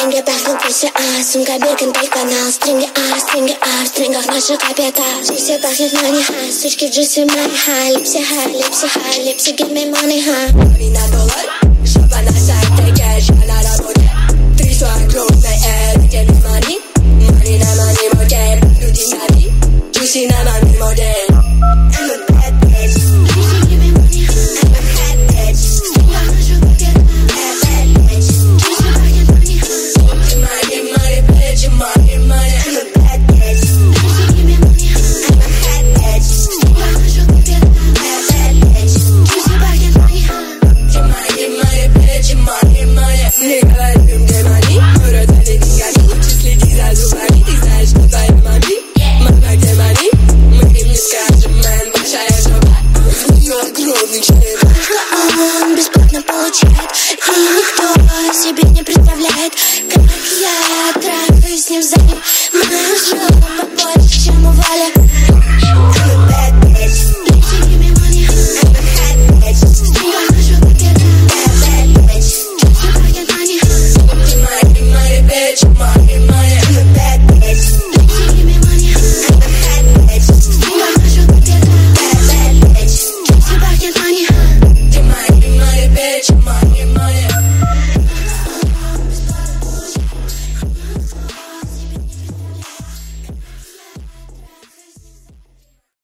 Деньги пахнут PCA, сумка Биркин, канал. Стринги ар, в стрингах наши капитал. Все пахнет money, ха, сучки в джусе money, ха. Липси, ха, липси, ха, липси, give me money, ха. Money на доллар, шопа на сайте, кэш, я на работе. Трясу огромной эд, где не money. Money на money модель, люди на ви, джуси на money модель. I'm a bad bitch. Juicy, give me money, ха. I'm a bad bitch. В стрингах наши капитал. Bad bitch. Juicy пахнет money, ха. Money, bitch, money, money. I'm a bad bitch. Juicy, give me money, ха. I'm a bad bitch. В стрингах наши капитал. Bad bitch. Juicy пахнет money, ха. Money, bitch, money, money. Не говорим, где money. Мы родили деньгами. Лучше следи за зубами. Ты знаешь, что твоя мами. Мама, где money? Мы им не скажем, мэн, большая жопа. У нее огромный член. Только он бесплатно получает. И никто себе не представляет, как я трахаюсь с ним в зале.